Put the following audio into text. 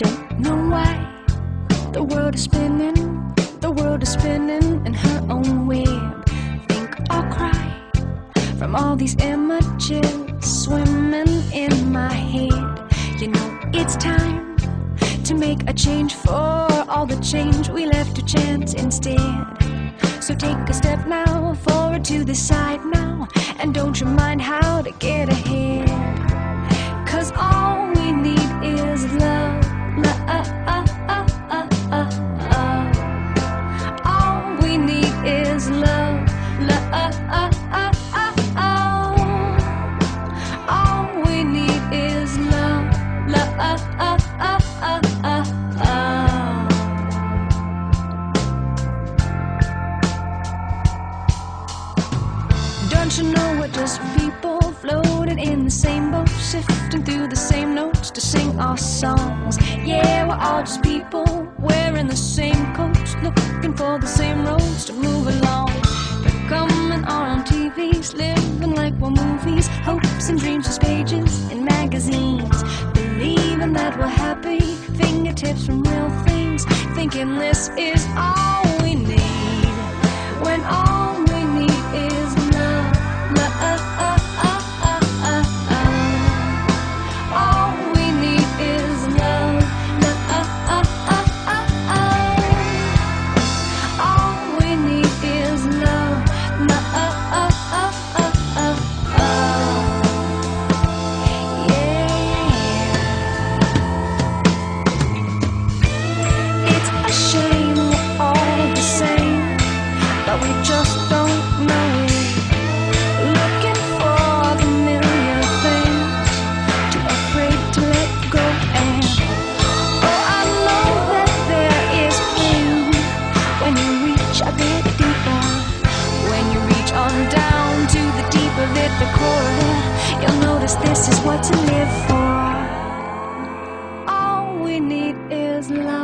don't know why. The world is spinning, the world is spinning in her own web. Think or cry from all these images swimming in my head. You know it's time to make a change for all the change we left to chance instead. So take a step now, forward to the side now, and don't you mind how to get ahead. 'Cause all we need is love, all we need is love, all we need is love, Don't you know we're just people floating in the same boat, sifting through the same notes to sing our songs? Yeah, we're all just people wearing the same coats, looking for the same roads to move along. They're coming on TVs, living like we're movies, hopes and dreams just pages in magazines, believing that we're happy, fingertips from real things, thinking this is all we need, when all we need is love. All we need is love. All we need is love. Yeah. It's a shame we're all the same, but we just don't know it. Looking for the million things, too afraid to let go. And oh, I know that there is pain when you reach a bit deeper. When you reach on down to the deep of it, the core of it, you'll notice this is what to live for. All we need is love.